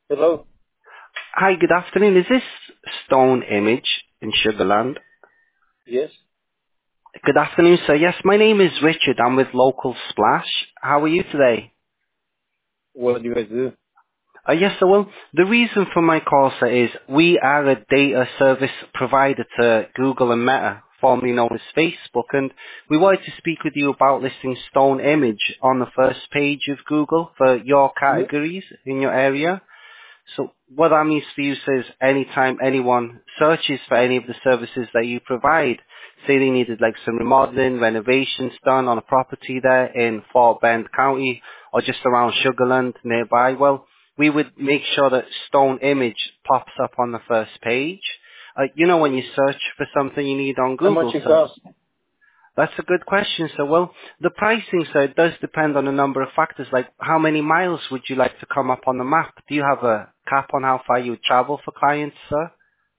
Hello? Hi, good afternoon. Is this Stone Image in Sugarland? Yes? Good afternoon, sir. Yes, my name is Richard. I'm with Local Splash. How are you today? What do you guys do? Yes, sir. Well, the reason for my call, sir, is we are a data service provider to Google and Meta, formerly known as Facebook, and we wanted to speak with you about listing Stone Image on the first page of Google for your Yeah. categories in your area. So what that means for you is anytime anyone searches for any of the services that you provide, say they needed like some remodeling, renovations done on a property there in Fort Bend County or just around Sugarland nearby, well, we would make sure that Stone Image pops up on the first page. You know when you search for something you need on How much Google, it so cost? that's a good question. So, well, the pricing, so it does depend on a number of factors, like how many miles would you like to come up on the map? Do you have a cap on how far you would travel for clients, sir?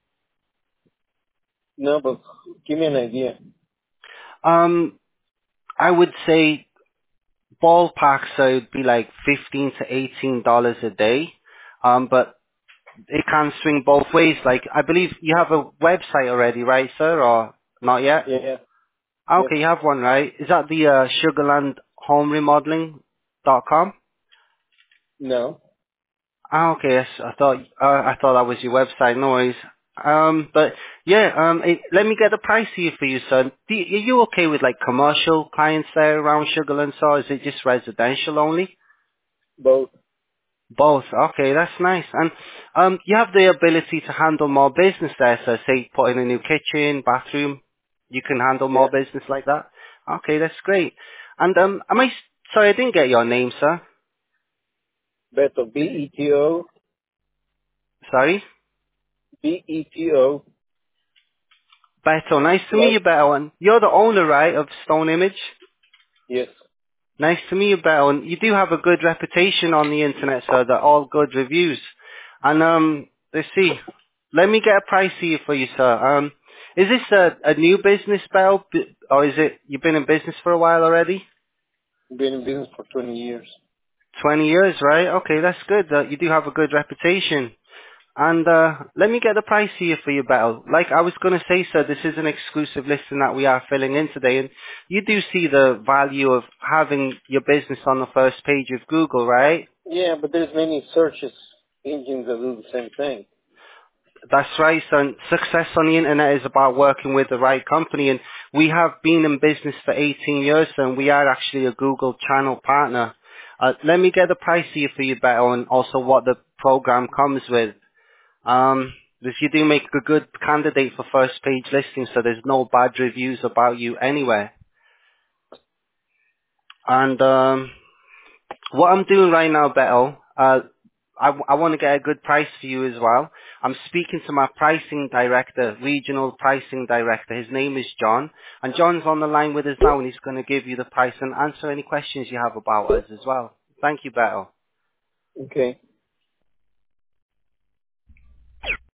No, but give me an idea. Um, I would say ballpark, so it'd be like $15 to $18 a day. But it can swing both ways. Like, I believe you have a website already, right, sir, or not yet? Yeah. Yes. Okay, you have one, right? Is that the sugarlandhomeremodeling.com? No. Okay, yes, I thought that was your website. No worries. But yeah, let me get the price here for you, son. Are you okay with like commercial clients there around Sugarland, or is it just residential only? Both. Both. Okay, that's nice. And you have the ability to handle more business there. So say put in a new kitchen, bathroom, you can handle more Yeah. business like that. Okay, that's great. And sorry, I didn't get your name, sir. Beto. B-E-T-O. Sorry. B-E-T-O. Beto, nice to meet Love. you, Beto. And you're the owner, right, of Stone Image? Yes. Nice to meet you, Beto. And you do have a good reputation on the internet, sir. They're all good reviews. And let's see. Let me get a price here for you, sir. Is this a new business, Beto, or is it you've been in business for a while already? Been in business for 20 years. 20 years, right? Okay, that's good. You do have a good reputation. And let me get the price here for you, Beto. Like I was going to say, sir, this is an exclusive listing that we are filling in today, and you do see the value of having your business on the first page of Google, right? Yeah, but there's many searches engines that do the same thing. That's right, son. Success on the internet is about working with the right company, and we have been in business for 18 years, and we are actually a Google channel partner. Let me get the price here for you, Beto, and also what the program comes with. If you do make a good candidate for first page listing, so there's no bad reviews about you anywhere. And what I'm doing right now, Beto, I want to get a good price for you as well. I'm speaking to my pricing director, regional pricing director. His name is John, and John's on the line with us now, and he's going to give you the price and answer any questions you have about us as well. Thank you, Beto. Okay.